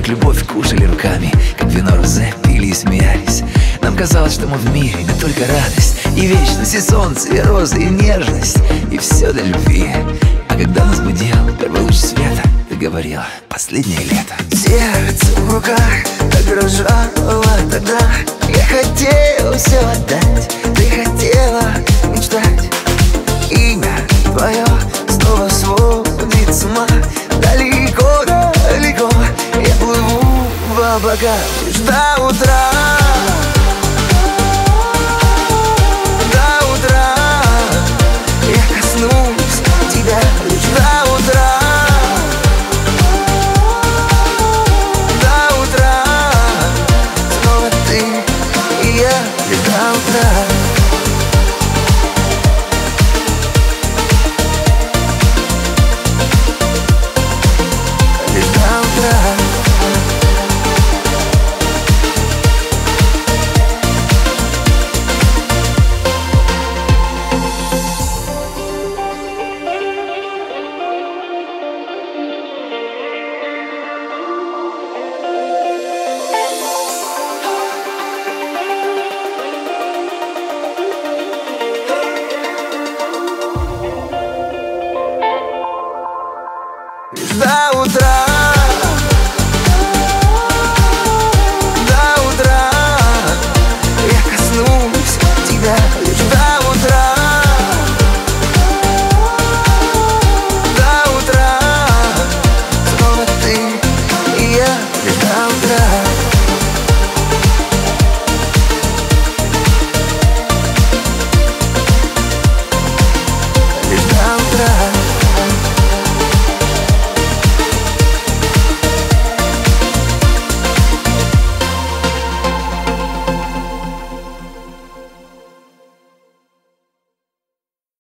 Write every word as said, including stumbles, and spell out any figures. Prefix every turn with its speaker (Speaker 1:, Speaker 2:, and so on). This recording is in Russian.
Speaker 1: как любовь кушали руками, как вино розе пили и смеялись. Нам казалось, что мы в мире, да только радость и вечность, и солнце, и розы, и нежность, и все для любви. А когда нас будил первый луч света, ты говорила: последнее лето.
Speaker 2: Сердце в руках так дрожало тогда. Я хотел все отдать, ты хотела мечтать. Имя твое снова сводит с ума. Далеко, далеко я плыву в облаках лишь до утра.